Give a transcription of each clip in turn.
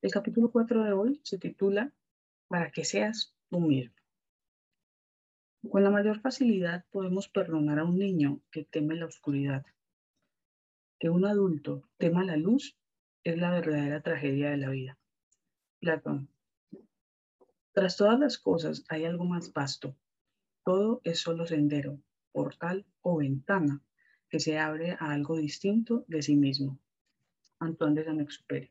El capítulo 4 de hoy se titula Para que seas tú mismo. Con la mayor facilidad podemos perdonar a un niño que teme la oscuridad. Que un adulto tema la luz es la verdadera tragedia de la vida. Platón. Tras todas las cosas hay algo más vasto. Todo es solo sendero, portal o ventana que se abre a algo distinto de sí mismo. Antoine de Saint-Exupéry.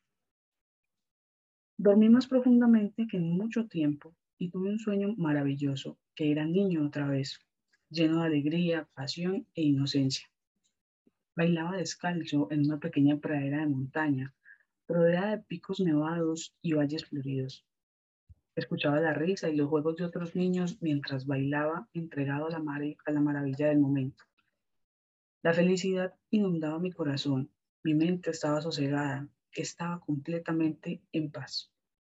Dormí más profundamente que en mucho tiempo y tuve un sueño maravilloso, que era niño otra vez, lleno de alegría, pasión e inocencia. Bailaba descalzo en una pequeña pradera de montaña, rodeada de picos nevados y valles floridos. Escuchaba la risa y los juegos de otros niños mientras bailaba, entregado a la maravilla del momento. La felicidad inundaba mi corazón, mi mente estaba sosegada, estaba completamente en paz.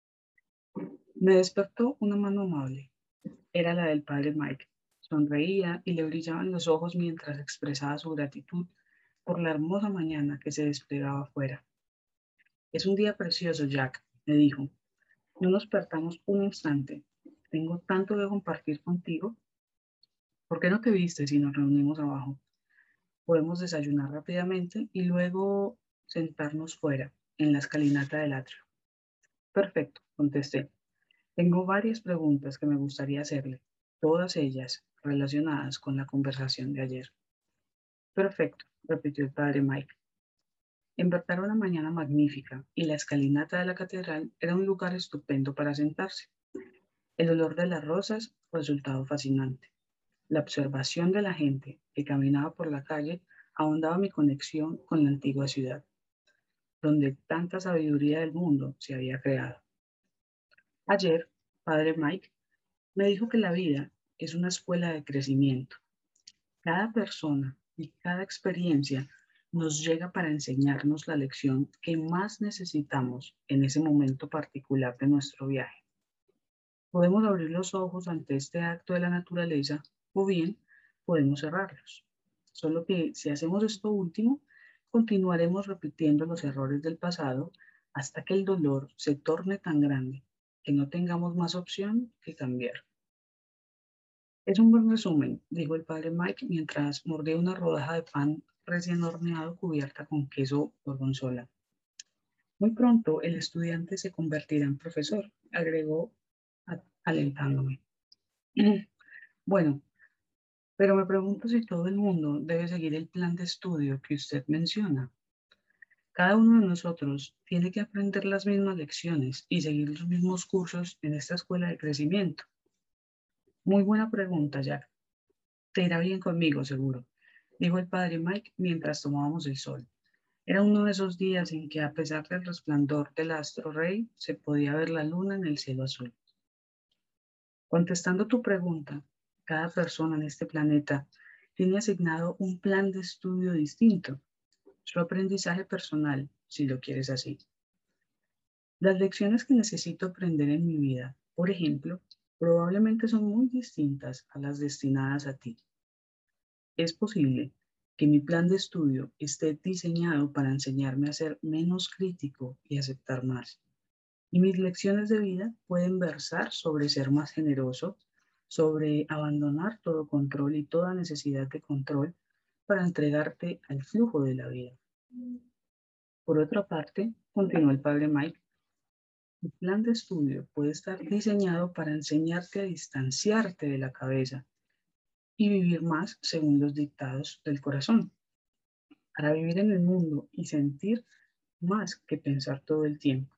Me despertó una mano amable. Era la del padre Mike. Sonreía y le brillaban los ojos mientras expresaba su gratitud por la hermosa mañana que se desplegaba afuera. Es un día precioso, Jack, me dijo. No nos perdamos un instante. Tengo tanto que compartir contigo. ¿Por qué no te vistes y nos reunimos abajo? Podemos desayunar rápidamente y luego sentarnos fuera, en la escalinata del atrio. Perfecto, contesté. Tengo varias preguntas que me gustaría hacerle, todas ellas relacionadas con la conversación de ayer. Perfecto, repitió el padre Mike. En verdad era una mañana magnífica y la escalinata de la catedral era un lugar estupendo para sentarse. El olor de las rosas resultaba fascinante. La observación de la gente que caminaba por la calle ahondaba mi conexión con la antigua ciudad, donde tanta sabiduría del mundo se había creado. Ayer, padre Mike me dijo que la vida es una escuela de crecimiento. Cada persona y cada experiencia nos llega para enseñarnos la lección que más necesitamos en ese momento particular de nuestro viaje. Podemos abrir los ojos ante este acto de la naturaleza o bien podemos cerrarlos. Solo que si hacemos esto último, continuaremos repitiendo los errores del pasado hasta que el dolor se torne tan grande que no tengamos más opción que cambiar. Es un buen resumen, dijo el padre Mike mientras mordía una rodaja de pan recién horneado cubierta con queso gorgonzola. Muy pronto el estudiante se convertirá en profesor, agregó alentándome. Bueno, pero me pregunto si todo el mundo debe seguir el plan de estudio que usted menciona. Cada uno de nosotros tiene que aprender las mismas lecciones y seguir los mismos cursos en esta escuela de crecimiento. Muy buena pregunta, Jack. Te irá bien conmigo, seguro, dijo el padre Mike mientras tomábamos el sol. Era uno de esos días en que, a pesar del resplandor del astro rey, se podía ver la luna en el cielo azul. Contestando tu pregunta, cada persona en este planeta tiene asignado un plan de estudio distinto, su aprendizaje personal, si lo quieres así. Las lecciones que necesito aprender en mi vida, por ejemplo, probablemente son muy distintas a las destinadas a ti. Es posible que mi plan de estudio esté diseñado para enseñarme a ser menos crítico y aceptar más. Y mis lecciones de vida pueden versar sobre ser más generoso, sobre abandonar todo control y toda necesidad de control para entregarte al flujo de la vida. Por otra parte, continuó el padre Mike, el plan de estudio puede estar diseñado para enseñarte a distanciarte de la cabeza y vivir más según los dictados del corazón, para vivir en el mundo y sentir más que pensar todo el tiempo.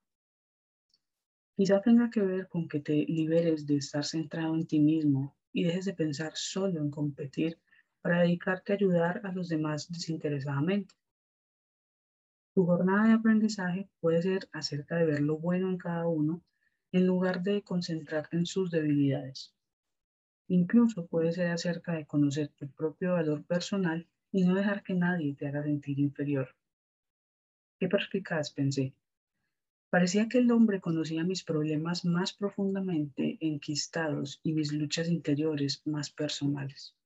Quizá tenga que ver con que te liberes de estar centrado en ti mismo y dejes de pensar solo en competir para dedicarte a ayudar a los demás desinteresadamente. Tu jornada de aprendizaje puede ser acerca de ver lo bueno en cada uno en lugar de concentrarte en sus debilidades. Incluso puede ser acerca de conocer tu propio valor personal y no dejar que nadie te haga sentir inferior. Qué perspicaz, pensé. Parecía que el hombre conocía mis problemas más profundamente enquistados y mis luchas interiores más personales.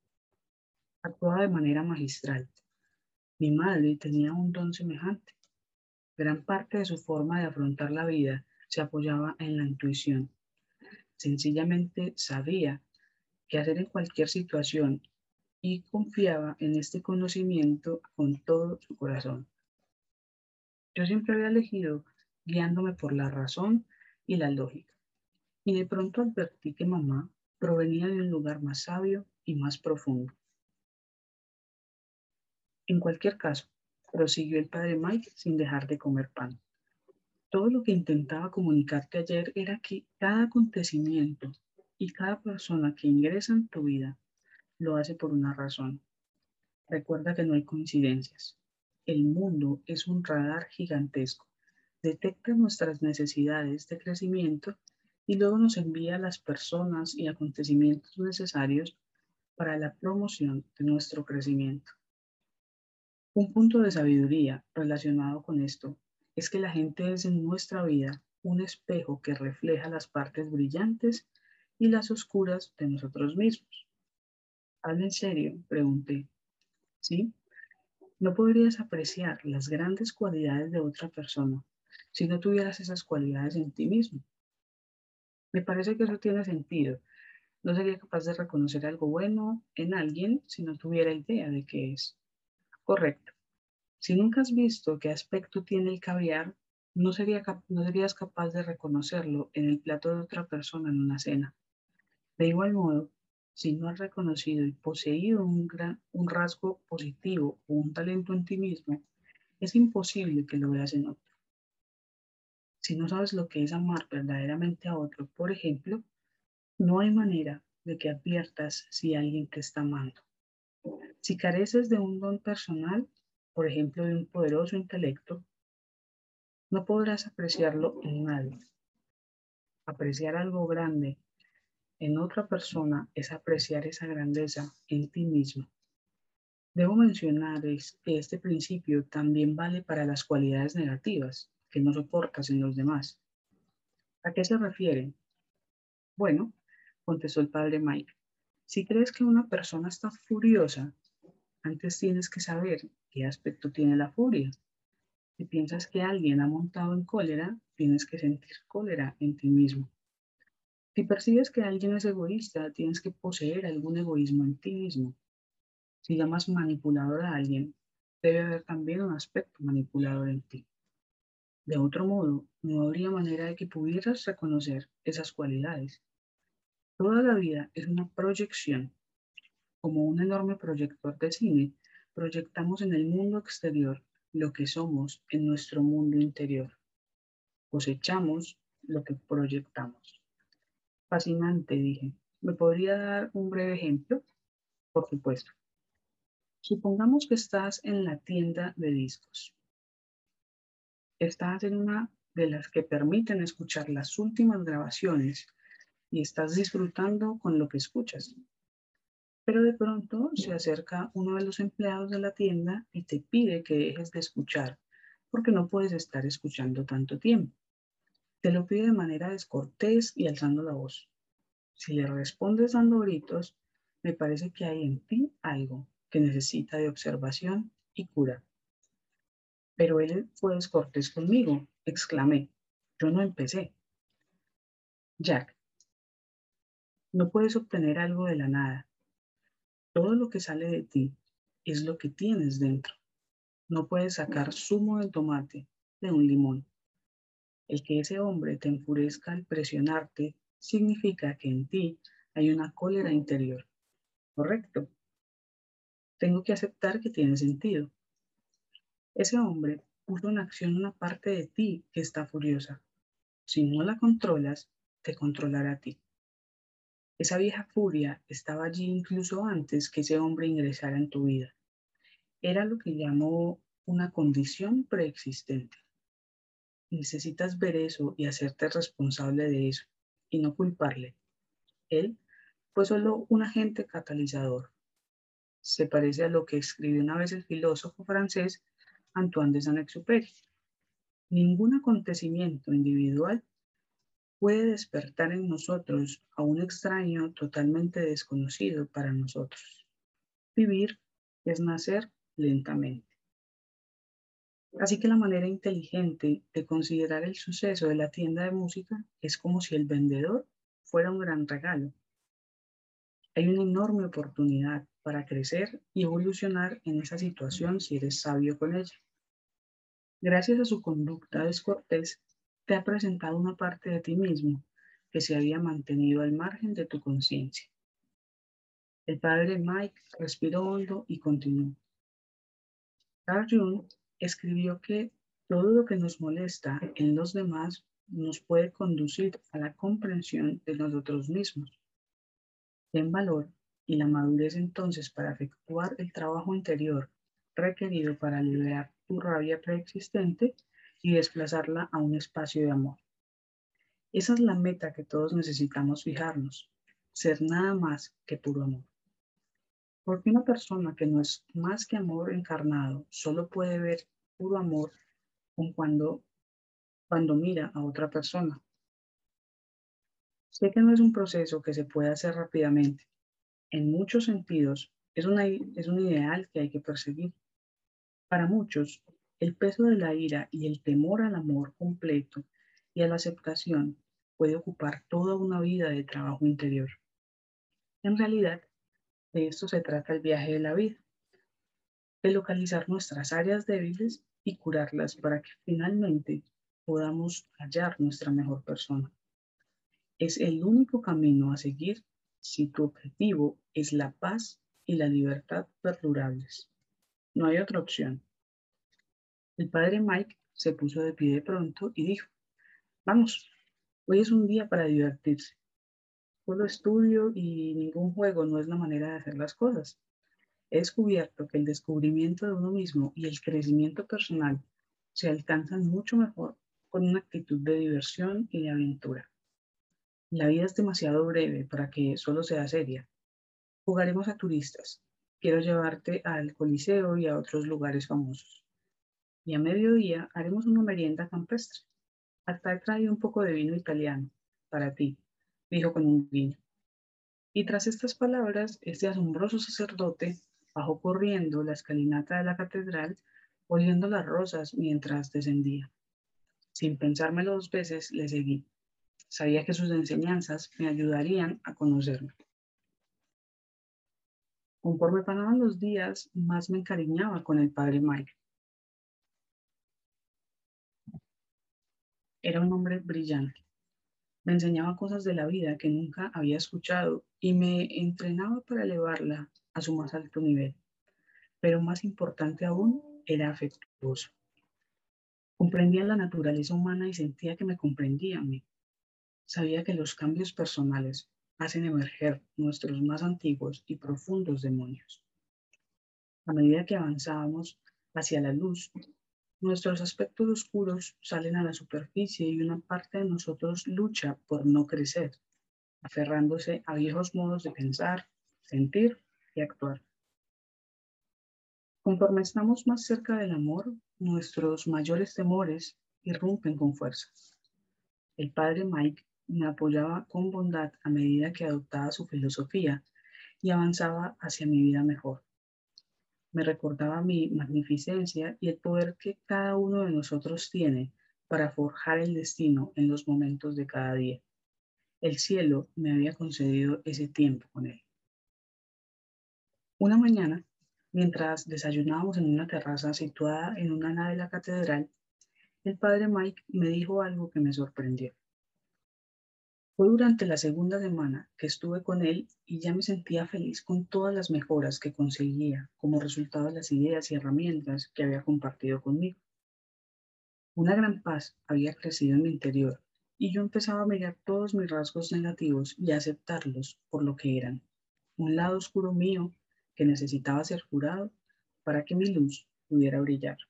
Actuaba de manera magistral. Mi madre tenía un don semejante. Gran parte de su forma de afrontar la vida se apoyaba en la intuición. Sencillamente sabía qué hacer en cualquier situación y confiaba en este conocimiento con todo su corazón. Yo siempre había elegido guiándome por la razón y la lógica, y de pronto advertí que mamá provenía de un lugar más sabio y más profundo. En cualquier caso, prosiguió el padre Mike sin dejar de comer pan. Todo lo que intentaba comunicarte ayer era que cada acontecimiento y cada persona que ingresa en tu vida lo hace por una razón. Recuerda que no hay coincidencias. El mundo es un radar gigantesco. Detecta nuestras necesidades de crecimiento y luego nos envía a las personas y acontecimientos necesarios para la promoción de nuestro crecimiento. Un punto de sabiduría relacionado con esto es que la gente es en nuestra vida un espejo que refleja las partes brillantes y las oscuras de nosotros mismos. ¿Habla en serio? Pregunté. ¿Sí? No podrías apreciar las grandes cualidades de otra persona si no tuvieras esas cualidades en ti mismo. Me parece que eso tiene sentido. No sería capaz de reconocer algo bueno en alguien si no tuviera idea de qué es. Correcto. Si nunca has visto qué aspecto tiene el caviar, no serías capaz de reconocerlo en el plato de otra persona en una cena. De igual modo, si no has reconocido y poseído un rasgo positivo o un talento en ti mismo, es imposible que lo veas en otro. Si no sabes lo que es amar verdaderamente a otro, por ejemplo, no hay manera de que adviertas si alguien te está amando. Si careces de un don personal, por ejemplo, de un poderoso intelecto, no podrás apreciarlo en nadie. Apreciar algo grande en otra persona es apreciar esa grandeza en ti mismo. Debo mencionar que este principio también vale para las cualidades negativas que no soportas en los demás. ¿A qué se refiere? Bueno, contestó el padre Mike, si crees que una persona está furiosa, antes tienes que saber qué aspecto tiene la furia. Si piensas que alguien ha montado en cólera, tienes que sentir cólera en ti mismo. Si percibes que alguien es egoísta, tienes que poseer algún egoísmo en ti mismo. Si llamas manipulador a alguien, debe haber también un aspecto manipulador en ti. De otro modo, no habría manera de que pudieras reconocer esas cualidades. Toda la vida es una proyección. Como un enorme proyector de cine, proyectamos en el mundo exterior lo que somos en nuestro mundo interior. Cosechamos lo que proyectamos. Fascinante, dije. ¿Me podría dar un breve ejemplo? Por supuesto. Supongamos que estás en la tienda de discos. Estás en una de las que permiten escuchar las últimas grabaciones y estás disfrutando con lo que escuchas. Pero de pronto se acerca uno de los empleados de la tienda y te pide que dejes de escuchar porque no puedes estar escuchando tanto tiempo. Te lo pide de manera descortés y alzando la voz. Si le respondes dando gritos, me parece que hay en ti algo que necesita de observación y cura. Pero él fue descortés conmigo, exclamé. Yo no empecé. Jack, no puedes obtener algo de la nada. Todo lo que sale de ti es lo que tienes dentro. No puedes sacar zumo de tomate de un limón. El que ese hombre te enfurezca al presionarte significa que en ti hay una cólera interior. ¿Correcto? Tengo que aceptar que tiene sentido. Ese hombre puso en acción una parte de ti que está furiosa. Si no la controlas, te controlará a ti. Esa vieja furia estaba allí incluso antes que ese hombre ingresara en tu vida. Era lo que llamó una condición preexistente. Necesitas ver eso y hacerte responsable de eso, y no culparle. Él fue solo un agente catalizador. Se parece a lo que escribió una vez el filósofo francés Antoine de Saint-Exupéry. Ningún acontecimiento individual puede despertar en nosotros a un extraño totalmente desconocido para nosotros. Vivir es nacer lentamente. Así que la manera inteligente de considerar el suceso de la tienda de música es como si el vendedor fuera un gran regalo. Hay una enorme oportunidad para crecer y evolucionar en esa situación si eres sabio con ella. Gracias a su conducta descortés, te ha presentado una parte de ti mismo que se había mantenido al margen de tu conciencia. El padre Mike respiró hondo y continuó. Carl Jung escribió que todo lo que nos molesta en los demás nos puede conducir a la comprensión de nosotros mismos. Ten valor y la madurez entonces para efectuar el trabajo interior requerido para liberar tu rabia preexistente y desplazarla a un espacio de amor. Esa es la meta que todos necesitamos fijarnos, ser nada más que puro amor. Porque una persona que no es más que amor encarnado solo puede ver puro amor con cuando mira a otra persona. Sé que no es un proceso que se puede hacer rápidamente. En muchos sentidos, es un ideal que hay que perseguir. Para muchos, el peso de la ira y el temor al amor completo y a la aceptación puede ocupar toda una vida de trabajo interior. En realidad, de esto se trata el viaje de la vida, de localizar nuestras áreas débiles y curarlas para que finalmente podamos hallar nuestra mejor persona. Es el único camino a seguir si tu objetivo es la paz y la libertad perdurables. No hay otra opción. El padre Mike se puso de pie de pronto y dijo, vamos, hoy es un día para divertirse. Solo estudio y ningún juego no es la manera de hacer las cosas. He descubierto que el descubrimiento de uno mismo y el crecimiento personal se alcanzan mucho mejor con una actitud de diversión y de aventura. La vida es demasiado breve para que solo sea seria. Jugaremos a turistas. Quiero llevarte al Coliseo y a otros lugares famosos. Y a mediodía haremos una merienda campestre. Hasta he traído un poco de vino italiano para ti, dijo con un guiño. Y tras estas palabras, este asombroso sacerdote bajó corriendo la escalinata de la catedral, oliendo las rosas mientras descendía. Sin pensármelo dos veces, le seguí. Sabía que sus enseñanzas me ayudarían a conocerme. Conforme pasaban los días, más me encariñaba con el padre Mike. Era un hombre brillante. Me enseñaba cosas de la vida que nunca había escuchado y me entrenaba para elevarla a su más alto nivel. Pero más importante aún, era afectuoso. Comprendía la naturaleza humana y sentía que me comprendía a mí. Sabía que los cambios personales hacen emerger nuestros más antiguos y profundos demonios. A medida que avanzábamos hacia la luz, nuestros aspectos oscuros salen a la superficie y una parte de nosotros lucha por no crecer, aferrándose a viejos modos de pensar, sentir y actuar. Conforme estamos más cerca del amor, nuestros mayores temores irrumpen con fuerza. El padre Mike me apoyaba con bondad a medida que adoptaba su filosofía y avanzaba hacia mi vida mejor. Me recordaba mi magnificencia y el poder que cada uno de nosotros tiene para forjar el destino en los momentos de cada día. El cielo me había concedido ese tiempo con él. Una mañana, mientras desayunábamos en una terraza situada en una ala de la catedral, el padre Mike me dijo algo que me sorprendió. Fue durante la segunda semana que estuve con él y ya me sentía feliz con todas las mejoras que conseguía como resultado de las ideas y herramientas que había compartido conmigo. Una gran paz había crecido en mi interior y yo empezaba a mirar todos mis rasgos negativos y a aceptarlos por lo que eran. Un lado oscuro mío que necesitaba ser curado para que mi luz pudiera brillar.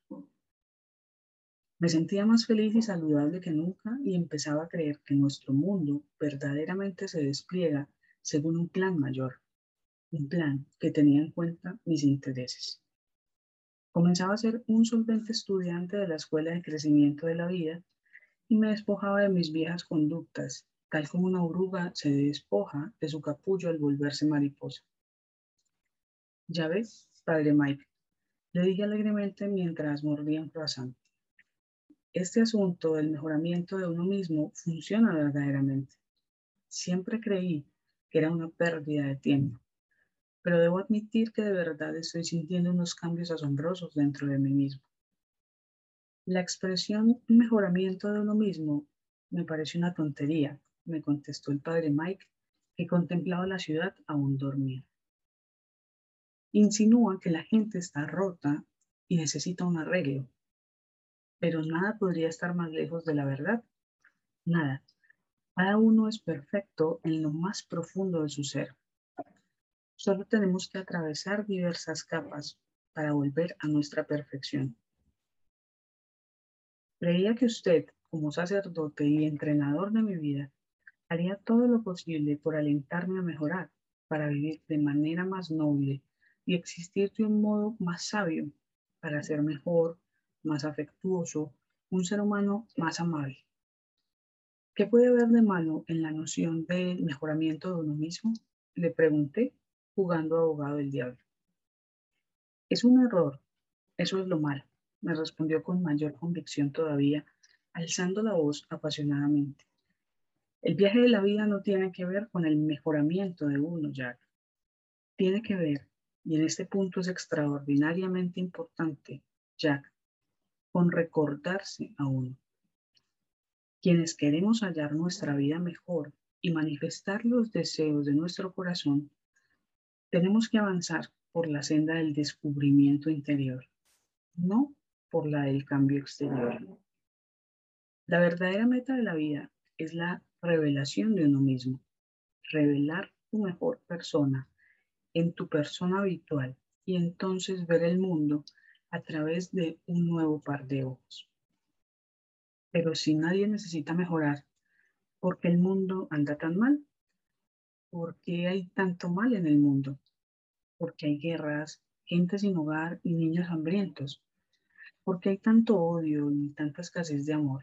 Me sentía más feliz y saludable que nunca y empezaba a creer que nuestro mundo verdaderamente se despliega según un plan mayor, un plan que tenía en cuenta mis intereses. Comenzaba a ser un solvente estudiante de la Escuela de Crecimiento de la Vida y me despojaba de mis viejas conductas, tal como una oruga se despoja de su capullo al volverse mariposa. Ya ves, padre Mike, Le dije alegremente mientras mordía un croissant. Este asunto del mejoramiento de uno mismo funciona verdaderamente. Siempre creí que era una pérdida de tiempo, pero debo admitir que de verdad estoy sintiendo unos cambios asombrosos dentro de mí mismo. La expresión mejoramiento de uno mismo me parece una tontería, me contestó el padre Mike, que contemplaba la ciudad aún dormida. Insinúa que la gente está rota y necesita un arreglo, pero nada podría estar más lejos de la verdad. Nada. Cada uno es perfecto en lo más profundo de su ser. Solo tenemos que atravesar diversas capas para volver a nuestra perfección. Creía que usted, como sacerdote y entrenador de mi vida, haría todo lo posible por alentarme a mejorar, para vivir de manera más noble y existir de un modo más sabio, para ser mejor, más afectuoso, un ser humano más amable. ¿Qué puede haber de malo en la noción de mejoramiento de uno mismo? Le pregunté, jugando a abogado del diablo. Es un error, eso es lo malo, me respondió con mayor convicción todavía, alzando la voz apasionadamente. El viaje de la vida no tiene que ver con el mejoramiento de uno, Jack. Tiene que ver, y en este punto es extraordinariamente importante, Jack, con recordarse a uno. Quienes queremos hallar nuestra vida mejor y manifestar los deseos de nuestro corazón, tenemos que avanzar por la senda del descubrimiento interior, no por la del cambio exterior. La verdadera meta de la vida es la revelación de uno mismo, revelar tu mejor persona en tu persona habitual y entonces ver el mundo a través de un nuevo par de ojos. Pero si nadie necesita mejorar, ¿por qué el mundo anda tan mal? ¿Por qué hay tanto mal en el mundo? ¿Por qué hay guerras, gente sin hogar y niños hambrientos? ¿Por qué hay tanto odio y tanta escasez de amor?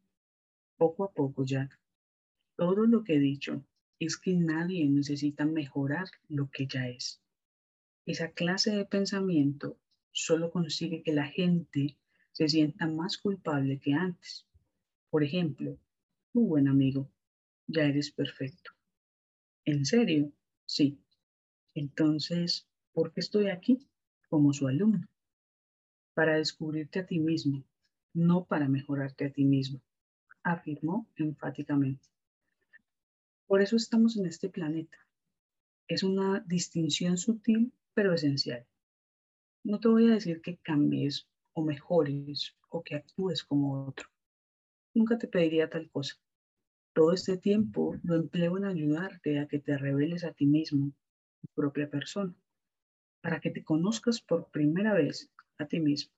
Poco a poco, Jack, todo lo que he dicho es que nadie necesita mejorar lo que ya es. Esa clase de pensamiento solo consigue que la gente se sienta más culpable que antes. Por ejemplo, tu buen amigo, ya eres perfecto. ¿En serio? Sí. Entonces, ¿por qué estoy aquí? Como su alumno. Para descubrirte a ti mismo, no para mejorarte a ti mismo, afirmó enfáticamente. Por eso estamos en este planeta. Es una distinción sutil, pero esencial. No te voy a decir que cambies o mejores o que actúes como otro. Nunca te pediría tal cosa. Todo este tiempo lo empleo en ayudarte a que te reveles a ti mismo, tu propia persona, para que te conozcas por primera vez a ti mismo.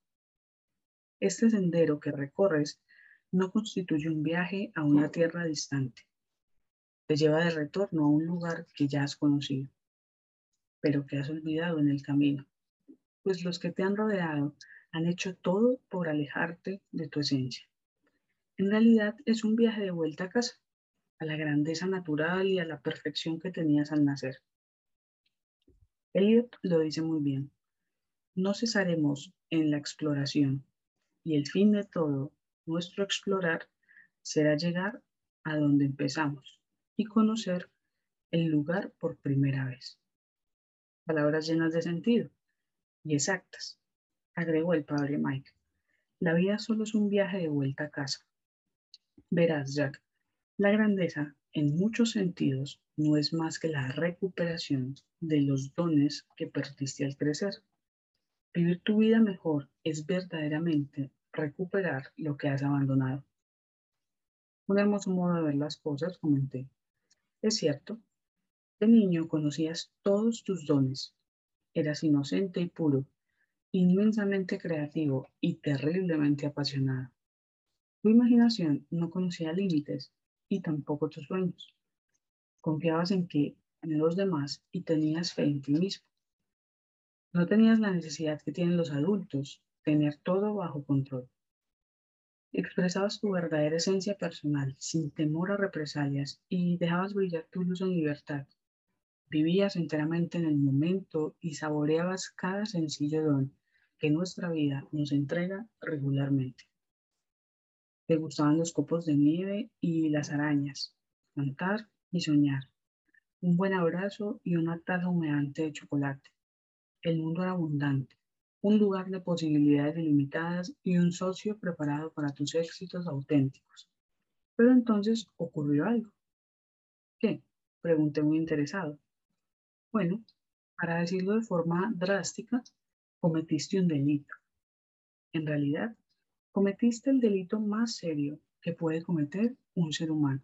Este sendero que recorres no constituye un viaje a una tierra distante. Te lleva de retorno a un lugar que ya has conocido, pero que has olvidado en el camino, pues los que te han rodeado han hecho todo por alejarte de tu esencia. En realidad es un viaje de vuelta a casa, a la grandeza natural y a la perfección que tenías al nacer. Eliot lo dice muy bien. No cesaremos en la exploración y el fin de todo nuestro explorar será llegar a donde empezamos y conocer el lugar por primera vez. Palabras llenas de sentido y exactas, agregó el padre Mike. La vida solo es un viaje de vuelta a casa. Verás, Jack, la grandeza, en muchos sentidos, no es más que la recuperación de los dones que perdiste al crecer. Vivir tu vida mejor es verdaderamente recuperar lo que has abandonado. Un hermoso modo de ver las cosas, comenté. Es cierto, de niño conocías todos tus dones. Eras inocente y puro, inmensamente creativo y terriblemente apasionado. Tu imaginación no conocía límites y tampoco tus sueños. Confiabas en los demás y tenías fe en ti mismo. No tenías la necesidad que tienen los adultos, tener todo bajo control. Expresabas tu verdadera esencia personal sin temor a represalias y dejabas brillar tu luz en libertad. Vivías enteramente en el momento y saboreabas cada sencillo don, que nuestra vida nos entrega regularmente. Te gustaban los copos de nieve y las arañas, cantar y soñar, un buen abrazo y una taza humeante de chocolate. El mundo era abundante, un lugar de posibilidades ilimitadas y un socio preparado para tus éxitos auténticos. Pero entonces ocurrió algo. ¿Qué? Pregunté muy interesado. Bueno, para decirlo de forma drástica, cometiste un delito. En realidad, cometiste el delito más serio que puede cometer un ser humano.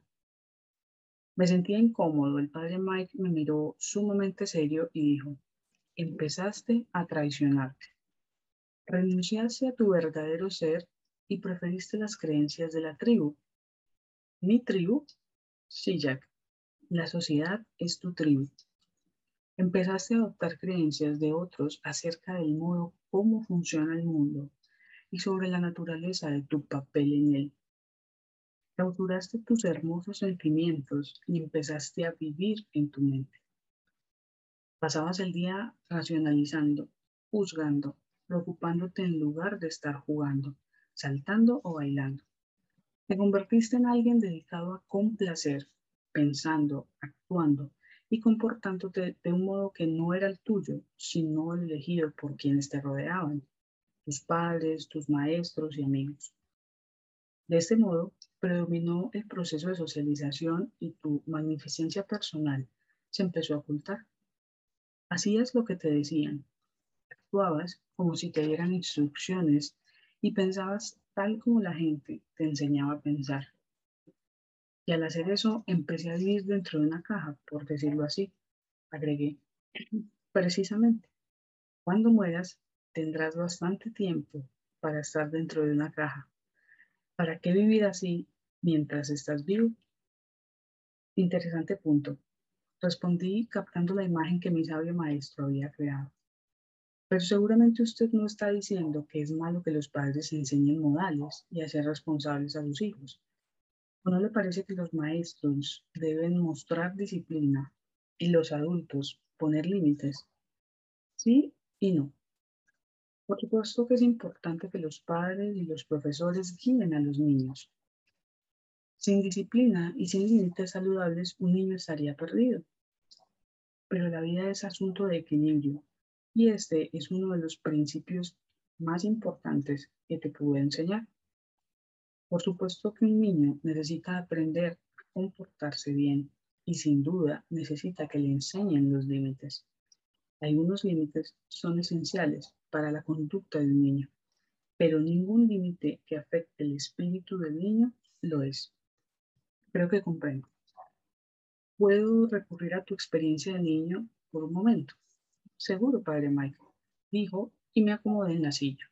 Me sentía incómodo. El padre Mike me miró sumamente serio y dijo, empezaste a traicionarte. Renunciaste a tu verdadero ser y preferiste las creencias de la tribu. ¿Mi tribu? Sí, Jack. La sociedad es tu tribu. Empezaste a adoptar creencias de otros acerca del modo cómo funciona el mundo y sobre la naturaleza de tu papel en él. Clausuraste tus hermosos sentimientos y empezaste a vivir en tu mente. Pasabas el día racionalizando, juzgando, preocupándote en lugar de estar jugando, saltando o bailando. Te convertiste en alguien dedicado a complacer, pensando, actuando y comportándote de un modo que no era el tuyo, sino el elegido por quienes te rodeaban, tus padres, tus maestros y amigos. De este modo, predominó el proceso de socialización y tu magnificencia personal se empezó a ocultar. Hacías lo que te decían, actuabas como si te dieran instrucciones y pensabas tal como la gente te enseñaba a pensar. Y al hacer eso, empecé a vivir dentro de una caja, por decirlo así, agregué. Precisamente, cuando mueras, tendrás bastante tiempo para estar dentro de una caja. ¿Para qué vivir así mientras estás vivo? Interesante punto. Respondí captando la imagen que mi sabio maestro había creado. Pero seguramente usted no está diciendo que es malo que los padres enseñen modales y hacer responsables a sus hijos. ¿O no le parece que los maestros deben mostrar disciplina y los adultos poner límites? Sí y no. Por supuesto que es importante que los padres y los profesores guíen a los niños. Sin disciplina y sin límites saludables, un niño estaría perdido. Pero la vida es asunto de equilibrio y este es uno de los principios más importantes que te pude enseñar. Por supuesto que un niño necesita aprender a comportarse bien y sin duda necesita que le enseñen los límites. Algunos límites son esenciales para la conducta de un niño, pero ningún límite que afecte el espíritu del niño lo es. Creo que comprendo. ¿Puedo recurrir a tu experiencia de niño por un momento? Seguro, padre Michael, dijo y me acomodé en la silla.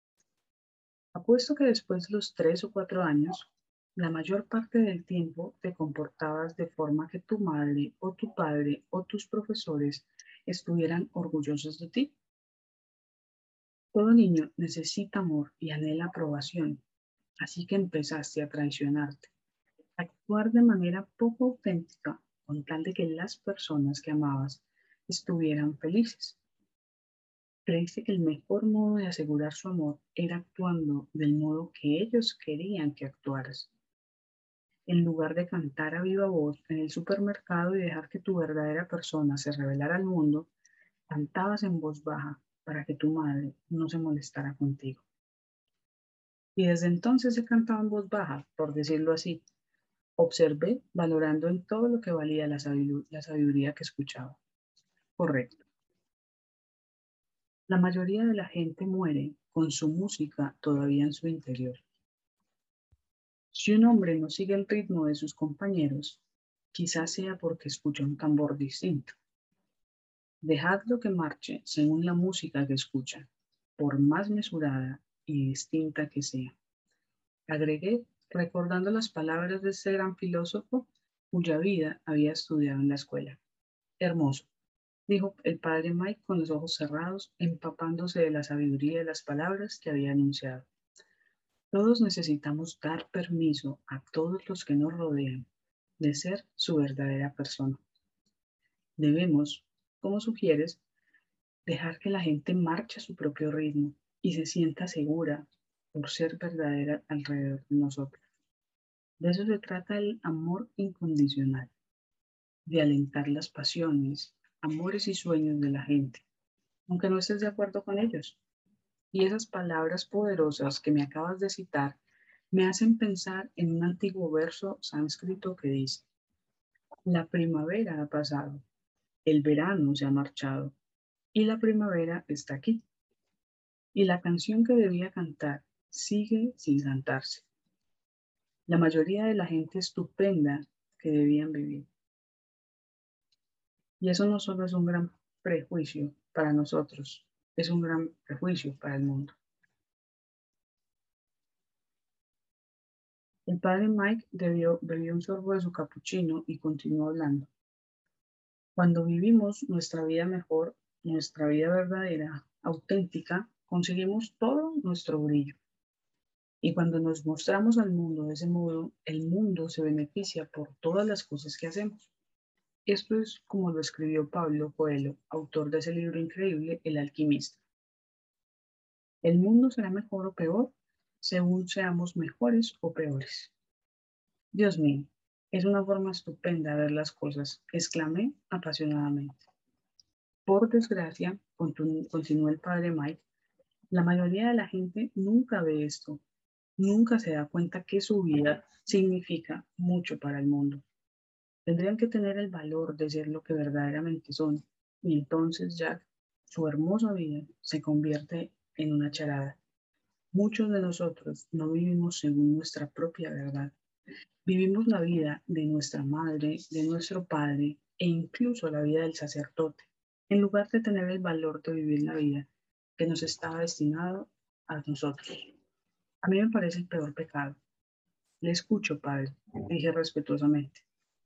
Apuesto que después de los 3 o 4 años, la mayor parte del tiempo te comportabas de forma que tu madre o tu padre o tus profesores estuvieran orgullosos de ti. Todo niño necesita amor y anhela aprobación, así que empezaste a traicionarte, a actuar de manera poco auténtica con tal de que las personas que amabas estuvieran felices. Creíste que el mejor modo de asegurar su amor era actuando del modo que ellos querían que actuaras. En lugar de cantar a viva voz en el supermercado y dejar que tu verdadera persona se revelara al mundo, cantabas en voz baja para que tu madre no se molestara contigo. Y desde entonces se cantaba en voz baja, por decirlo así. Observé valorando en todo lo que valía la sabiduría que escuchaba. Correcto. La mayoría de la gente muere con su música todavía en su interior. Si un hombre no sigue el ritmo de sus compañeros, quizás sea porque escucha un tambor distinto. Dejadlo que marche según la música que escucha, por más mesurada y distinta que sea. Agregué, recordando las palabras de este gran filósofo cuya vida había estudiado en la escuela. Hermoso, dijo el padre Mike con los ojos cerrados, empapándose de la sabiduría de las palabras que había anunciado. Todos necesitamos dar permiso a todos los que nos rodean de ser su verdadera persona. Debemos, como sugieres, dejar que la gente marche a su propio ritmo, y se sienta segura por ser verdadera alrededor de nosotros. De eso se trata el amor incondicional, de alentar las pasiones, amores y sueños de la gente, aunque no estés de acuerdo con ellos. Y esas palabras poderosas que me acabas de citar me hacen pensar en un antiguo verso sánscrito que dice: la primavera ha pasado, el verano se ha marchado y la primavera está aquí. Y la canción que debía cantar sigue sin cantarse. La mayoría de la gente estupenda que debían vivir. Y eso no solo es un gran prejuicio para nosotros, es un gran prejuicio para el mundo. El padre Mike bebió un sorbo de su capuchino y continuó hablando. Cuando vivimos nuestra vida mejor, nuestra vida verdadera, auténtica, conseguimos todo nuestro brillo. Y cuando nos mostramos al mundo de ese modo, el mundo se beneficia por todas las cosas que hacemos. Esto es como lo escribió Pablo Coelho, autor de ese libro increíble, El alquimista. El mundo será mejor o peor según seamos mejores o peores. Dios mío, es una forma estupenda de ver las cosas, exclamé apasionadamente. Por desgracia, continuó el padre Mike, la mayoría de la gente nunca ve esto, nunca se da cuenta que su vida significa mucho para el mundo. Tendrían que tener el valor de ser lo que verdaderamente son, y entonces Jack, su hermosa vida, se convierte en una charada. Muchos de nosotros no vivimos según nuestra propia verdad. Vivimos la vida de nuestra madre, de nuestro padre e incluso la vida del sacerdote, en lugar de tener el valor de vivir la vida que nos estaba destinado a nosotros. A mí me parece el peor pecado. Le escucho, padre, dije respetuosamente.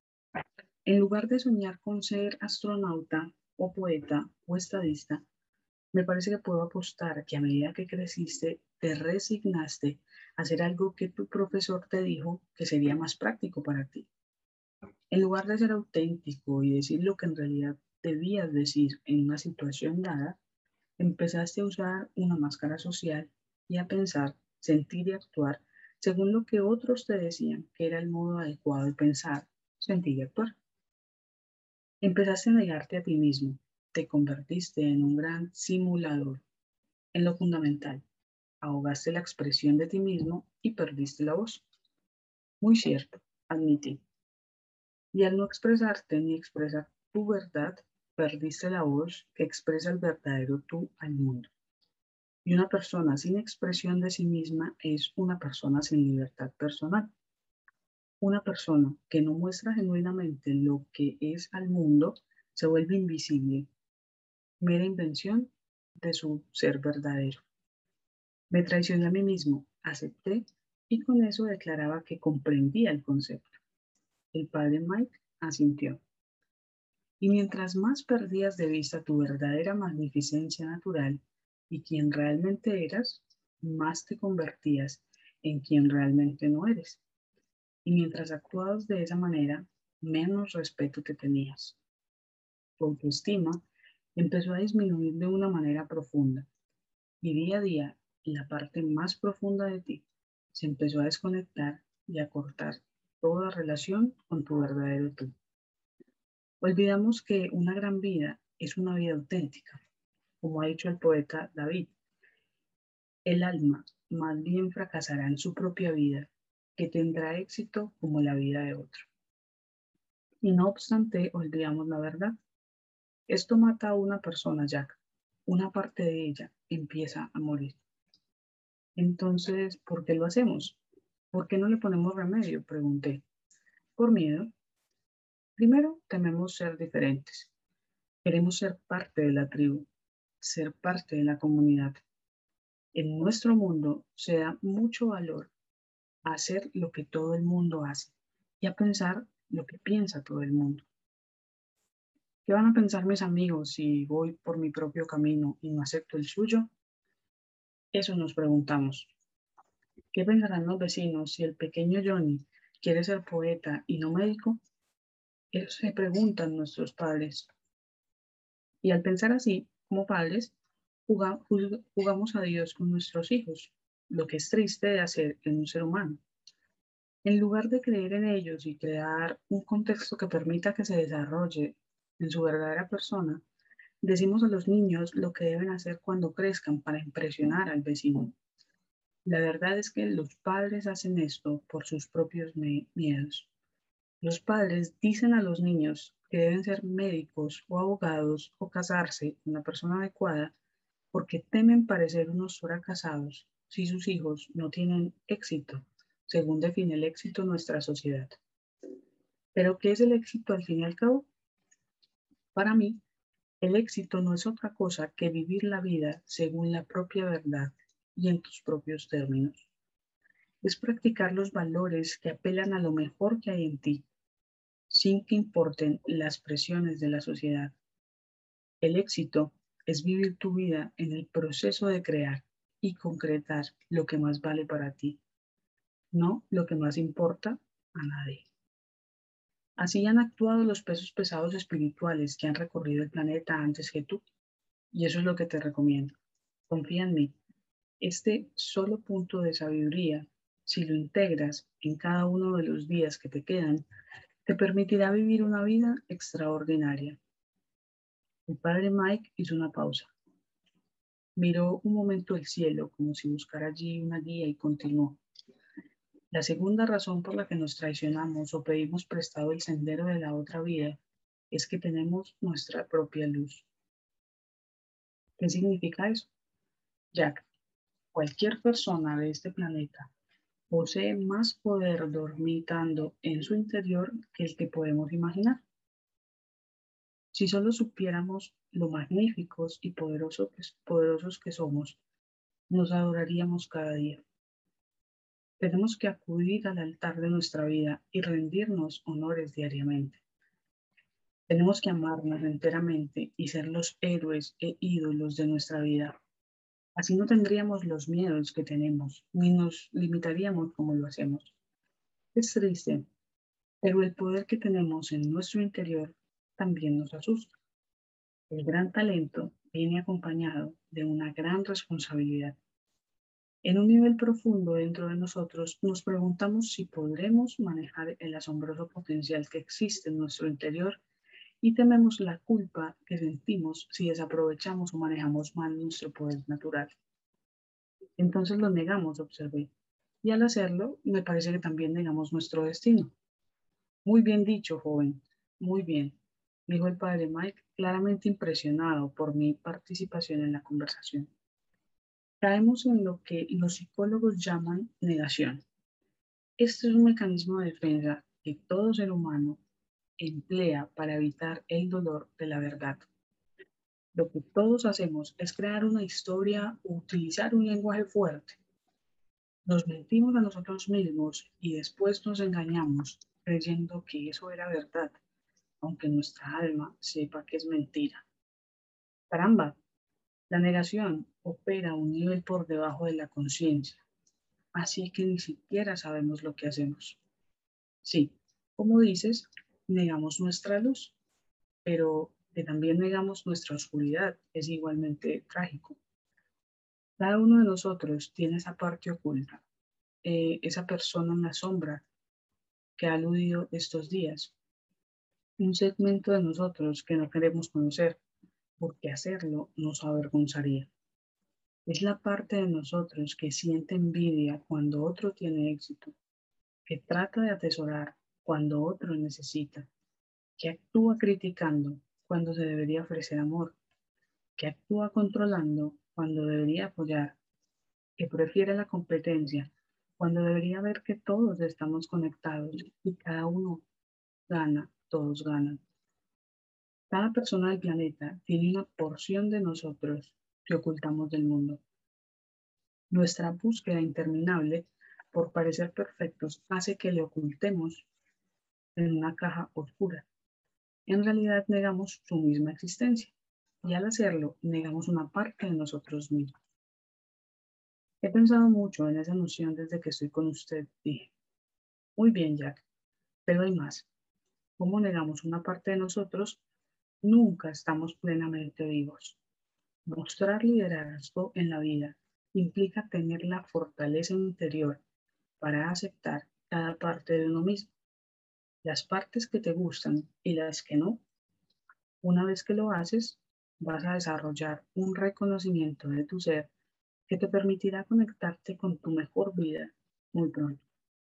En lugar de soñar con ser astronauta o poeta o estadista, me parece que puedo apostar que a medida que creciste, te resignaste a hacer algo que tu profesor te dijo que sería más práctico para ti. En lugar de ser auténtico y decir lo que en realidad debías decir en una situación dada, empezaste a usar una máscara social y a pensar, sentir y actuar según lo que otros te decían que era el modo adecuado de pensar, sentir y actuar. Empezaste a negarte a ti mismo, te convertiste en un gran simulador. En lo fundamental, ahogaste la expresión de ti mismo y perdiste la voz. Muy cierto, admití. Y al no expresarte ni expresar tu verdad, perdiste la voz que expresa el verdadero tú al mundo. Y una persona sin expresión de sí misma es una persona sin libertad personal. Una persona que no muestra genuinamente lo que es al mundo se vuelve invisible, mera invención de su ser verdadero. Me traicioné a mí mismo, acepté y con eso declaraba que comprendía el concepto. El padre Mike asintió. Y mientras más perdías de vista tu verdadera magnificencia natural y quien realmente eras, más te convertías en quien realmente no eres. Y mientras actuabas de esa manera, menos respeto te tenías. Tu autoestima empezó a disminuir de una manera profunda y día a día la parte más profunda de ti se empezó a desconectar y a cortar toda relación con tu verdadero tú. Olvidamos que una gran vida es una vida auténtica, como ha dicho el poeta David. El alma más bien fracasará en su propia vida que tendrá éxito como la vida de otro. Y no obstante, olvidamos la verdad. Esto mata a una persona, Jack. Una parte de ella empieza a morir. Entonces, ¿por qué lo hacemos? ¿Por qué no le ponemos remedio? Pregunté. Por miedo. Primero, tememos ser diferentes. Queremos ser parte de la tribu, ser parte de la comunidad. En nuestro mundo se da mucho valor a hacer lo que todo el mundo hace y a pensar lo que piensa todo el mundo. ¿Qué van a pensar mis amigos si voy por mi propio camino y no acepto el suyo? Eso nos preguntamos. ¿Qué pensarán los vecinos si el pequeño Johnny quiere ser poeta y no médico? Eso se preguntan nuestros padres. Y al pensar así, como padres, Jugamos a Dios con nuestros hijos, lo que es triste de hacer en un ser humano. En lugar de creer en ellos y crear un contexto que permita que se desarrolle en su verdadera persona, decimos a los niños lo que deben hacer cuando crezcan para impresionar al vecino. La verdad es que los padres hacen esto por sus propios miedos. Los padres dicen a los niños que deben ser médicos o abogados o casarse con la persona adecuada porque temen parecer unos fracasados si sus hijos no tienen éxito, según define el éxito en nuestra sociedad. ¿Pero qué es el éxito al fin y al cabo? Para mí, el éxito no es otra cosa que vivir la vida según la propia verdad y en tus propios términos. Es practicar los valores que apelan a lo mejor que hay en ti, sin que importen las presiones de la sociedad. El éxito es vivir tu vida en el proceso de crear y concretar lo que más vale para ti, no lo que más importa a nadie. Así han actuado los pesos pesados espirituales que han recorrido el planeta antes que tú, y eso es lo que te recomiendo. Confía en mí. Este solo punto de sabiduría, si lo integras en cada uno de los días que te quedan, te permitirá vivir una vida extraordinaria. El padre Mike hizo una pausa. Miró un momento el cielo como si buscara allí una guía y continuó. La segunda razón por la que nos traicionamos o pedimos prestado el sendero de la otra vida es que tenemos nuestra propia luz. ¿Qué significa eso? Jack, cualquier persona de este planeta posee más poder dormitando en su interior que el que podemos imaginar. Si solo supiéramos lo magníficos y poderosos que somos, nos adoraríamos cada día. Tenemos que acudir al altar de nuestra vida y rendirnos honores diariamente. Tenemos que amarnos enteramente y ser los héroes e ídolos de nuestra vida. Así no tendríamos los miedos que tenemos, ni nos limitaríamos como lo hacemos. Es triste, pero el poder que tenemos en nuestro interior también nos asusta. El gran talento viene acompañado de una gran responsabilidad. En un nivel profundo dentro de nosotros nos preguntamos si podremos manejar el asombroso potencial que existe en nuestro interior y tememos la culpa que sentimos si desaprovechamos o manejamos mal nuestro poder natural. Entonces lo negamos, observé. Y al hacerlo, me parece que también negamos nuestro destino. Muy bien dicho, joven. Muy bien, dijo el padre Mike, claramente impresionado por mi participación en la conversación. Caemos en lo que los psicólogos llaman negación. Este es un mecanismo de defensa que todo ser humano emplea para evitar el dolor de la verdad. Lo que todos hacemos es crear una historia o utilizar un lenguaje fuerte. Nos mentimos a nosotros mismos y después nos engañamos creyendo que eso era verdad, aunque nuestra alma sepa que es mentira. Caramba, la negación opera a un nivel por debajo de la conciencia, así que ni siquiera sabemos lo que hacemos. Sí, como dices, negamos nuestra luz, pero que también negamos nuestra oscuridad es igualmente trágico. Cada uno de nosotros tiene esa parte oculta, esa persona en la sombra que ha aludido estos días, un segmento de nosotros que no queremos conocer, porque hacerlo nos avergonzaría. Es la parte de nosotros que siente envidia cuando otro tiene éxito, que trata de atesorar cuando otro necesita, que actúa criticando cuando se debería ofrecer amor, que actúa controlando cuando debería apoyar, que prefiere la competencia cuando debería ver que todos estamos conectados y cada uno gana, todos ganan. Cada persona del planeta tiene una porción de nosotros que ocultamos del mundo. Nuestra búsqueda interminable por parecer perfectos hace que le ocultemos en una caja oscura. En realidad negamos su misma existencia y al hacerlo negamos una parte de nosotros mismos. He pensado mucho en esa noción desde que estoy con usted, dije. Muy bien, Jack, pero hay más. ¿Cómo negamos una parte de nosotros? Nunca estamos plenamente vivos. Mostrar liderazgo en la vida implica tener la fortaleza interior para aceptar cada parte de uno mismo, las partes que te gustan y las que no. Una vez que lo haces, vas a desarrollar un reconocimiento de tu ser que te permitirá conectarte con tu mejor vida muy pronto.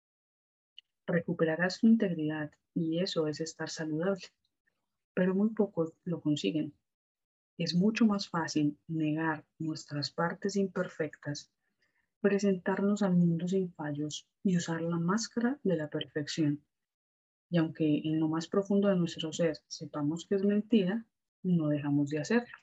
Recuperarás tu integridad y eso es estar saludable, pero muy pocos lo consiguen. Es mucho más fácil negar nuestras partes imperfectas, presentarnos al mundo sin fallos y usar la máscara de la perfección. Y aunque en lo más profundo de nuestro ser sepamos que es mentira, no dejamos de hacerlo.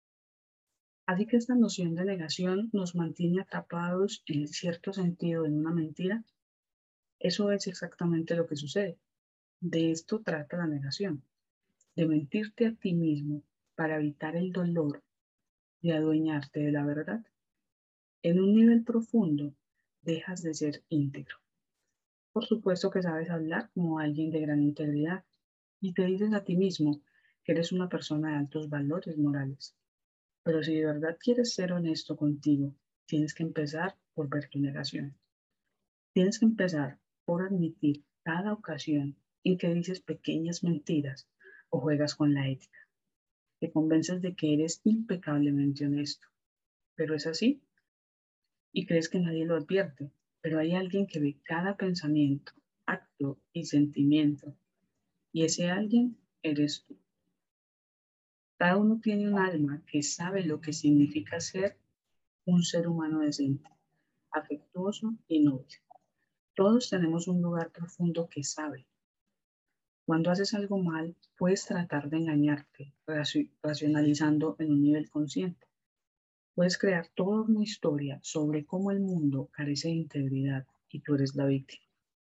Así que esta noción de negación nos mantiene atrapados en cierto sentido en una mentira. Eso es exactamente lo que sucede. De esto trata la negación, de mentirte a ti mismo para evitar el dolor de adueñarte de la verdad. En un nivel profundo, dejas de ser íntegro. Por supuesto que sabes hablar como alguien de gran integridad y te dices a ti mismo que eres una persona de altos valores morales. Pero si de verdad quieres ser honesto contigo, tienes que empezar por ver tu negación. Tienes que empezar por admitir cada ocasión en que dices pequeñas mentiras o juegas con la ética. Te convences de que eres impecablemente honesto. Pero es así y crees que nadie lo advierte. Pero hay alguien que ve cada pensamiento, acto y sentimiento. Y ese alguien eres tú. Cada uno tiene un alma que sabe lo que significa ser un ser humano decente, afectuoso y noble. Todos tenemos un lugar profundo que sabe. Cuando haces algo mal, puedes tratar de engañarte, racionalizando en un nivel consciente. Puedes crear toda una historia sobre cómo el mundo carece de integridad y tú eres la víctima.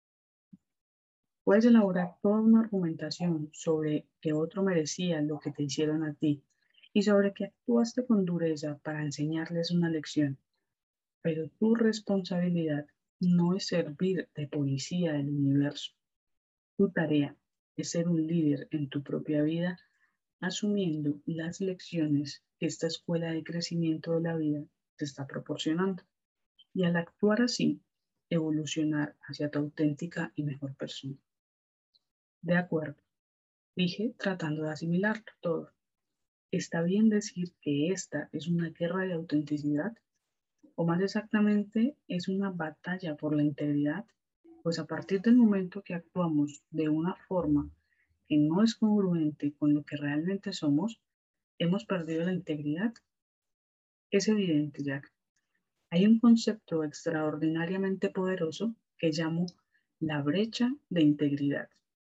Puedes elaborar toda una argumentación sobre que otro merecía lo que te hicieron a ti y sobre que actuaste con dureza para enseñarles una lección. Pero tu responsabilidad no es servir de policía del universo. Tu tarea es ser un líder en tu propia vida, asumiendo las lecciones que esta escuela de crecimiento de la vida te está proporcionando. Y al actuar así, evolucionar hacia tu auténtica y mejor persona. De acuerdo, dije tratando de asimilarlo todo. ¿Está bien decir que esta es una guerra de autenticidad? O más exactamente, es una batalla por la integridad, pues a partir del momento que actuamos de una forma que no es congruente con lo que realmente somos, hemos perdido la integridad. Es evidente, Jack. Hay un concepto extraordinariamente poderoso que llamo la brecha de integridad.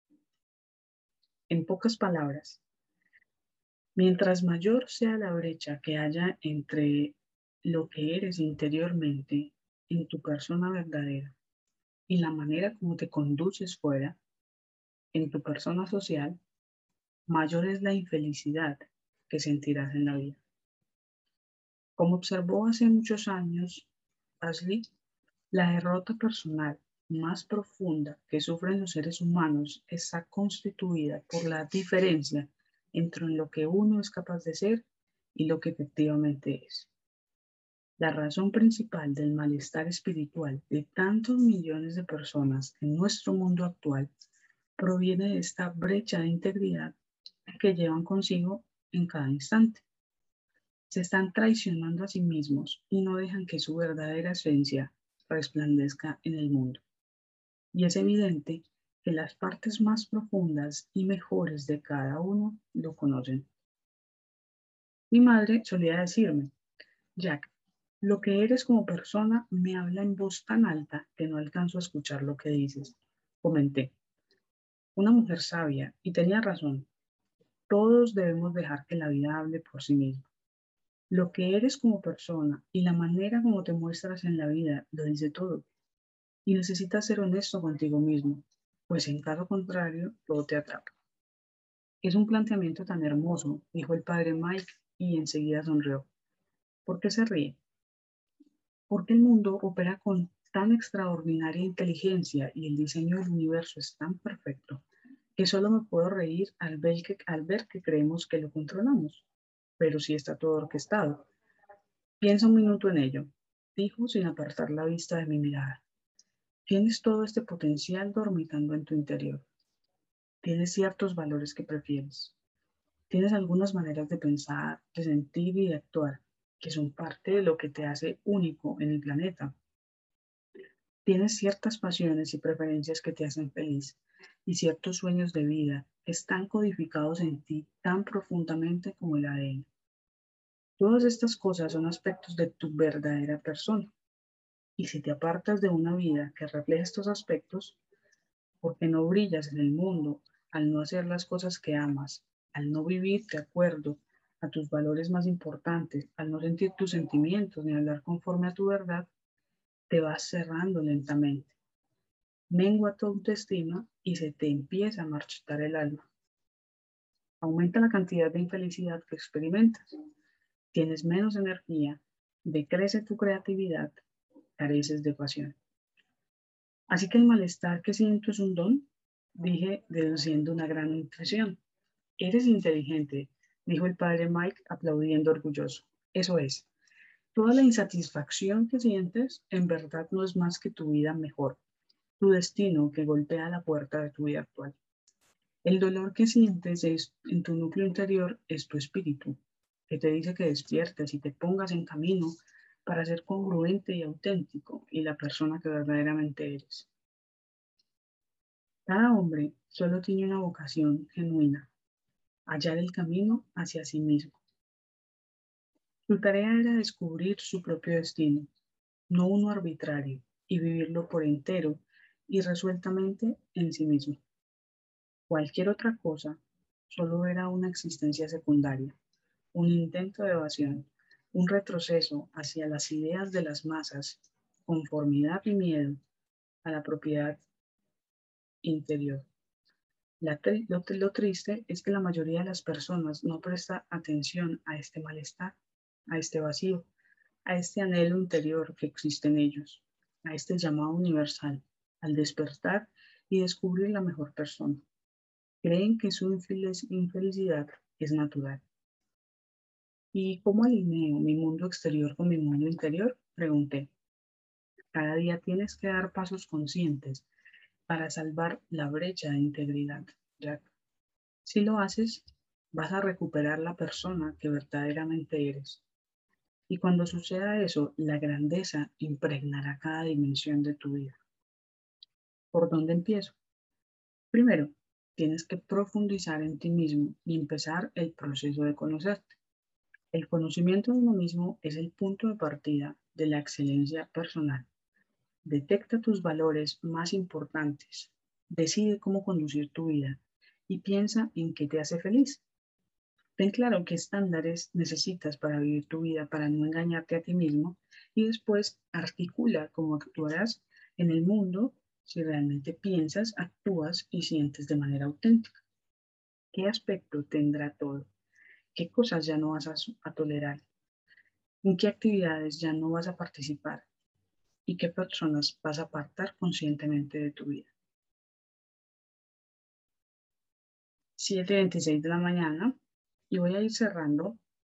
En pocas palabras, mientras mayor sea la brecha que haya entre lo que eres interiormente en tu persona verdadera y la manera como te conduces fuera, en tu persona social, mayor es la infelicidad que sentirás en la vida. Como observó hace muchos años Ashley, la derrota personal más profunda que sufren los seres humanos está constituida por la diferencia entre lo que uno es capaz de ser y lo que efectivamente es. La razón principal del malestar espiritual de tantos millones de personas en nuestro mundo actual proviene de esta brecha de integridad que llevan consigo en cada instante. Se están traicionando a sí mismos y no dejan que su verdadera esencia resplandezca en el mundo. Y es evidente que las partes más profundas y mejores de cada uno lo conocen. Mi madre solía decirme, Jack, lo que eres como persona me habla en voz tan alta que no alcanzo a escuchar lo que dices. Comenté, una mujer sabia, y tenía razón, todos debemos dejar que la vida hable por sí misma. Lo que eres como persona y la manera como te muestras en la vida lo dice todo. Y necesitas ser honesto contigo mismo, pues en caso contrario, todo te atrapa. Es un planteamiento tan hermoso, dijo el padre Mike y enseguida sonrió. ¿Por qué se ríe? Porque el mundo opera con tan extraordinaria inteligencia y el diseño del universo es tan perfecto que solo me puedo reír al ver que creemos que lo controlamos, pero sí está todo orquestado. Piensa un minuto en ello, dijo sin apartar la vista de mi mirada. Tienes todo este potencial dormitando en tu interior. Tienes ciertos valores que prefieres. Tienes algunas maneras de pensar, de sentir y de actuar que son parte de lo que te hace único en el planeta. Tienes ciertas pasiones y preferencias que te hacen feliz y ciertos sueños de vida que están codificados en ti tan profundamente como el ADN. Todas estas cosas son aspectos de tu verdadera persona. Y si te apartas de una vida que refleja estos aspectos, porque no brillas en el mundo al no hacer las cosas que amas, al no vivir de acuerdo a tus valores más importantes, al no sentir tus sentimientos ni hablar conforme a tu verdad, te vas cerrando lentamente. Mengua tu autoestima y se te empieza a marchitar el alma. Aumenta la cantidad de infelicidad que experimentas. Tienes menos energía, decrece tu creatividad, careces de pasión. Así que el malestar que siento es un don, dije deduciendo una gran impresión. Eres inteligente, dijo el padre Mike aplaudiendo orgulloso. Eso es. Toda la insatisfacción que sientes en verdad no es más que tu vida mejor, tu destino que golpea la puerta de tu vida actual. El dolor que sientes en tu núcleo interior es tu espíritu, que te dice que despiertes y te pongas en camino para ser congruente y auténtico y la persona que verdaderamente eres. Cada hombre solo tiene una vocación genuina, hallar el camino hacia sí mismo. Su tarea era descubrir su propio destino, no uno arbitrario, y vivirlo por entero y resueltamente en sí mismo. Cualquier otra cosa solo era una existencia secundaria, un intento de evasión, un retroceso hacia las ideas de las masas, conformidad y miedo a la propiedad interior. Lo triste es que la mayoría de las personas no presta atención a este malestar, a este vacío, a este anhelo interior que existe en ellos, a este llamado universal, al despertar y descubrir la mejor persona. Creen que su infelicidad es natural. ¿Y cómo alineo mi mundo exterior con mi mundo interior? Pregunté. Cada día tienes que dar pasos conscientes para salvar la brecha de integridad, Jack. Si lo haces, vas a recuperar la persona que verdaderamente eres. Y cuando suceda eso, la grandeza impregnará cada dimensión de tu vida. ¿Por dónde empiezo? Primero, tienes que profundizar en ti mismo y empezar el proceso de conocerte. El conocimiento de uno mismo es el punto de partida de la excelencia personal. Detecta tus valores más importantes, decide cómo conducir tu vida y piensa en qué te hace feliz. Ten claro qué estándares necesitas para vivir tu vida, para no engañarte a ti mismo y después articula cómo actuarás en el mundo si realmente piensas, actúas y sientes de manera auténtica. ¿Qué aspecto tendrá todo? ¿Qué cosas ya no vas a tolerar? ¿En qué actividades ya no vas a participar? ¿Y qué personas vas a apartar conscientemente de tu vida? 7:26 de la mañana y voy a ir cerrando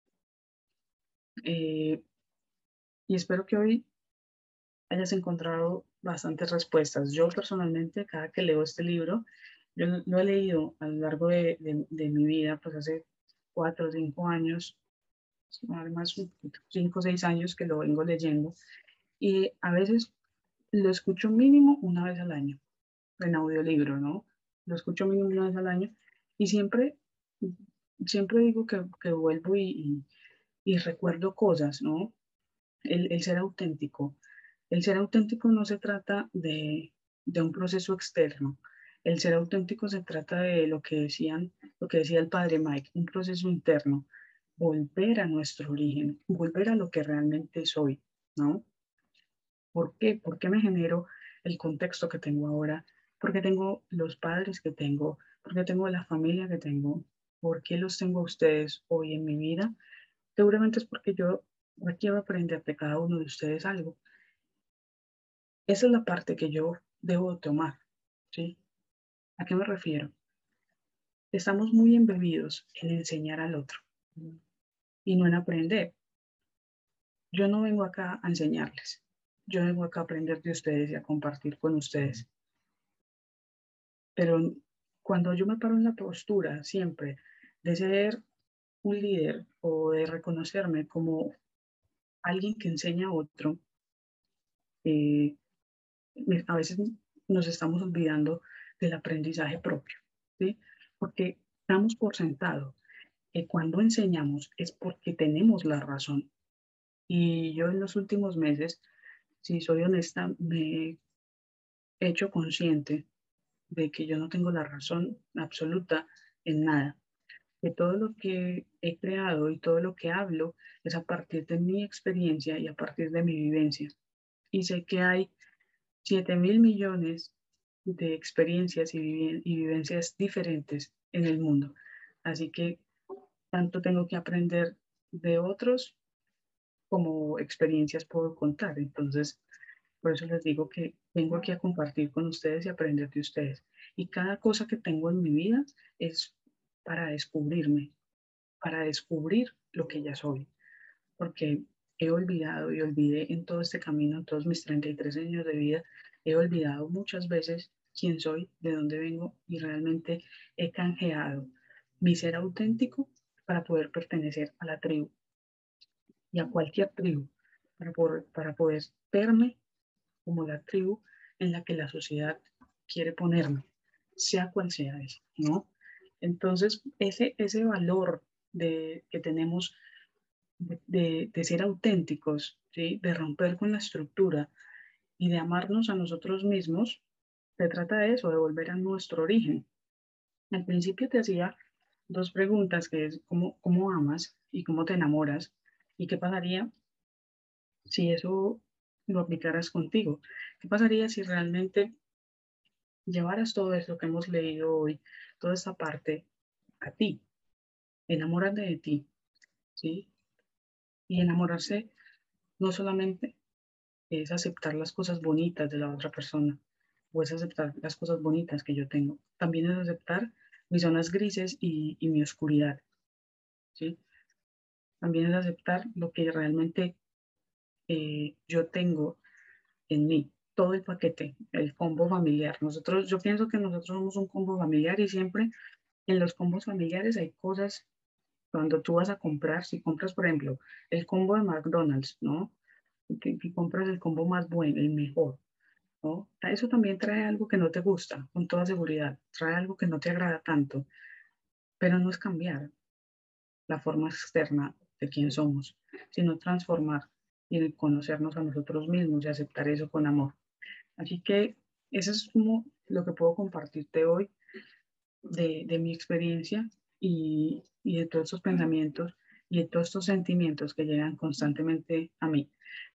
y espero que hoy hayas encontrado bastantes respuestas. Yo personalmente, cada que leo este libro, yo lo he leído a lo largo de mi vida, pues hace 4 o 5 años, además 5 o 6 años que lo vengo leyendo, y a veces lo escucho mínimo una vez al año, en audiolibro, ¿no? Lo escucho mínimo una vez al año, y siempre digo que vuelvo y recuerdo cosas, ¿no? El ser auténtico. El ser auténtico no se trata de un proceso externo. El ser auténtico se trata de lo que decía el padre Mike, un proceso interno. Volver a nuestro origen, volver a lo que realmente soy, ¿no? ¿Por qué? ¿Por qué me genero el contexto que tengo ahora? ¿Por qué tengo los padres que tengo? ¿Por qué tengo la familia que tengo? ¿Por qué los tengo a ustedes hoy en mi vida? Seguramente es porque yo requiero aprender de cada uno de ustedes algo. Esa es la parte que yo debo tomar, ¿sí? ¿A qué me refiero? Estamos muy embebidos en enseñar al otro y no en aprender. Yo no vengo acá a enseñarles, yo vengo acá a aprender de ustedes y a compartir con ustedes. Pero cuando yo me paro en la postura siempre de ser un líder o de reconocerme como alguien que enseña a otro, eh, a veces nos estamos olvidando del aprendizaje propio, ¿sí? Porque damos por sentado que cuando enseñamos es porque tenemos la razón. Y yo en los últimos meses, si soy honesta, me he hecho consciente de que yo no tengo la razón absoluta en nada, que todo lo que he creado y todo lo que hablo es a partir de mi experiencia y a partir de mi vivencia. Y sé que hay 7.000 millones de experiencias y vivencias diferentes en el mundo. Así que tanto tengo que aprender de otros como experiencias puedo contar. Entonces, por eso les digo que vengo aquí a compartir con ustedes y aprender de ustedes. Y cada cosa que tengo en mi vida es para descubrirme, para descubrir lo que ya soy, porque he olvidado y olvidé en todo este camino, en todos mis 33 años de vida, he olvidado muchas veces quién soy, de dónde vengo y realmente he canjeado mi ser auténtico para poder pertenecer a la tribu y a cualquier tribu, para poder verme como la tribu en la que la sociedad quiere ponerme, sea cual sea eso, ¿no? Entonces, ese valor que tenemos de ser auténticos, ¿sí? De romper con la estructura y de amarnos a nosotros mismos, se trata de eso, de volver a nuestro origen. Al principio te hacía dos preguntas, que es cómo amas y cómo te enamoras, y qué pasaría si eso lo aplicaras contigo. ¿Qué pasaría si realmente llevaras todo esto que hemos leído hoy, toda esta parte, a ti? Enamórate de ti, ¿sí? Y enamorarse no solamente es aceptar las cosas bonitas de la otra persona, o es aceptar las cosas bonitas que yo tengo. También es aceptar mis zonas grises y mi oscuridad, ¿sí? También es aceptar lo que realmente yo tengo en mí, todo el paquete, el combo familiar. Yo pienso que nosotros somos un combo familiar y siempre en los combos familiares hay cosas cuando tú vas a comprar, si compras, por ejemplo, el combo de McDonald's, ¿no? Que compras el combo más bueno, el mejor, ¿no? Eso también trae algo que no te gusta, con toda seguridad, trae algo que no te agrada tanto, pero no es cambiar la forma externa de quién somos, sino transformar y conocernos a nosotros mismos y aceptar eso con amor. Así que eso es como lo que puedo compartirte hoy de mi experiencia y de todos estos pensamientos y de todos estos sentimientos que llegan constantemente a mí.